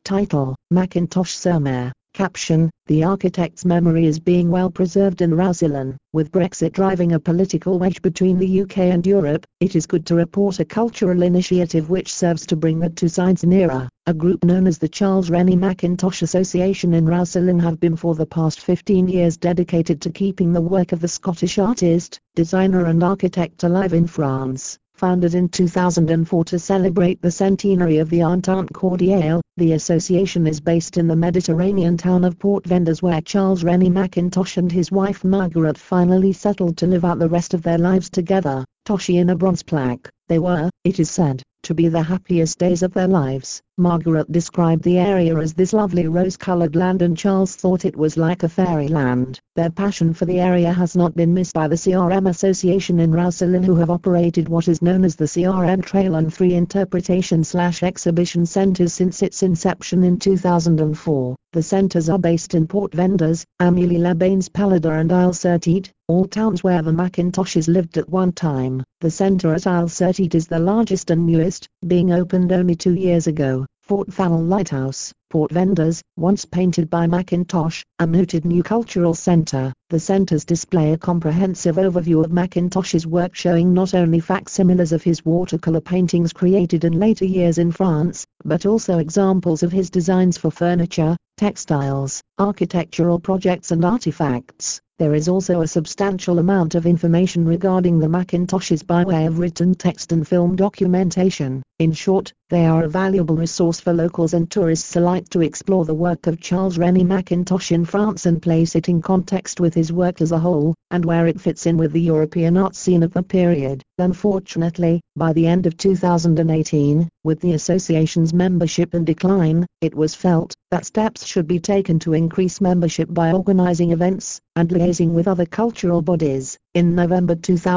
Title: Macintosh-sur-Mer. Caption: The architect's memory is being well preserved in Roussillon. With Brexit driving a political wedge between the UK and Europe, it is good to report a cultural initiative which serves to bring the two sides nearer. A group known as the Charles Rennie Mackintosh Association in Roussillon have been for the past 15 years dedicated to keeping the work of the Scottish artist, designer and architect alive in France. Founded in 2004 to celebrate the centenary of the Entente Cordiale, the association is based in the Mediterranean town of Port Vendres, where Charles Rennie Mackintosh and his wife Margaret finally settled to live out the rest of their lives together. Toshi in a bronze plaque. They were, it is said, to be the happiest days of their lives. Margaret described the area as this lovely rose-colored land, and Charles thought it was like a fairyland. Their passion for the area has not been missed by the CRM Association in Roussillon, who have operated what is known as the CRM Trail and 3 interpretation/exhibition centers since its inception in 2004. The centers are based in Port Vendres, Amélie-les-Bains, Paladar and Isle-sur-Tête, all towns where the Mackintoshes lived at one time. The center at Isle-sur-Tête is the largest and newest, being opened only 2 years ago. Fort Faneuil Lighthouse, Port Vendres, once painted by Mackintosh, a mooted new cultural center. The centers display a comprehensive overview of Mackintosh's work, showing not only facsimiles of his watercolor paintings created in later years in France, but also examples of his designs for furniture, textiles, architectural projects and artifacts. There is also a substantial amount of information regarding the Mackintoshes by way of written text and film documentation. In short, they are a valuable resource for locals and tourists alike to explore the work of Charles Rennie Mackintosh in France and place it in context with his work as a whole, and where it fits in with the European art scene of the period. Unfortunately, by the end of 2018, with the association's membership in decline, it was felt that steps should be taken to increase membership by organizing events and liaising with other cultural bodies. In November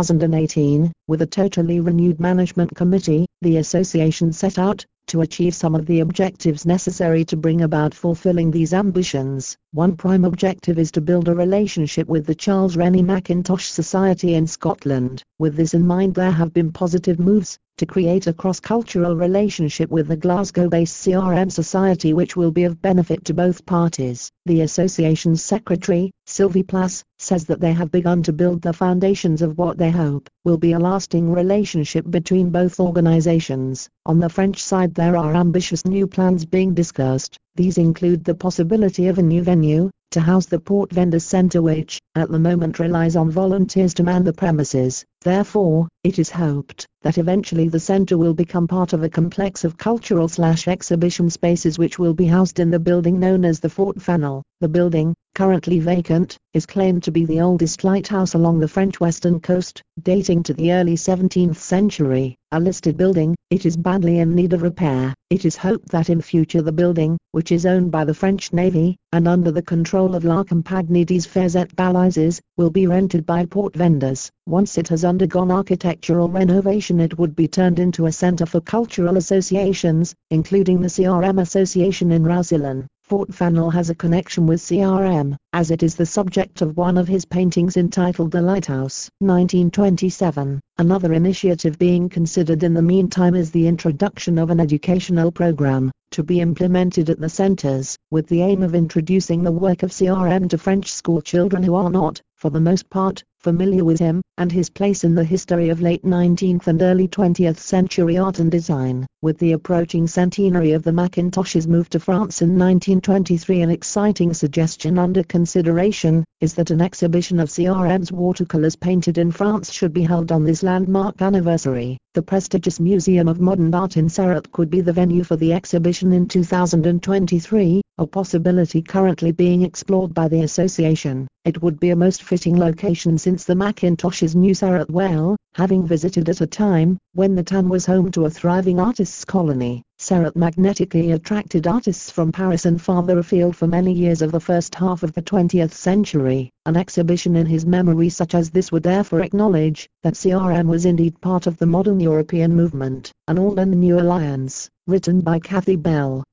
2018, with a totally renewed management committee, the association set out to achieve some of the objectives necessary to bring about fulfilling these ambitions. One prime objective is to build a relationship with the Charles Rennie Mackintosh Society in Scotland. With this in mind, there have been positive moves to create a cross-cultural relationship with the Glasgow-based CRM Society, which will be of benefit to both parties. The association's secretary, Sylvie Plas, says that they have begun to build the foundations of what they hope will be a lasting relationship between both organizations. On the French side, there are ambitious new plans being discussed. These include the possibility of a new venue to house the Port Vendres Centre, which, at the moment, relies on volunteers to man the premises. Therefore, it is hoped that eventually the centre will become part of a complex of cultural/exhibition spaces which will be housed in the building known as the Fort Faneuil. The building, currently vacant, is claimed to be the oldest lighthouse along the French western coast, dating to the early 17th century. A listed building, it is badly in need of repair. It is hoped that in future the building, which is owned by the French Navy, and under the control of La Compagnie des Fers et Balises, will be rented by Port Vendres. Once it has undergone architectural renovation, it would be turned into a centre for cultural associations, including the CRM Association in Roussillon. Fort Faneuil has a connection with CRM, as it is the subject of one of his paintings entitled The Lighthouse. 1927. Another initiative being considered in the meantime is the introduction of an educational program, to be implemented at the centers, with the aim of introducing the work of CRM to French school children who are not, for the most part, familiar with him and his place in the history of late 19th and early 20th century art and design. With the approaching centenary of the Mackintoshes' move to France in 1923, an exciting suggestion under consideration is that an exhibition of CRM's watercolors painted in France should be held on this landmark anniversary. The prestigious Museum of Modern Art in Sarlat could be the venue for the exhibition in 2023, a possibility currently being explored by the association. It would be a most fitting location since the Mackintoshes knew Sarlat well, having visited at a time when the town was home to a thriving artists' colony. Sarlat magnetically attracted artists from Paris and farther afield for many years of the first half of the 20th century. An exhibition in his memory such as this would therefore acknowledge that CRM was indeed part of the modern European movement. An Old and New Alliance, written by Kathy Bell.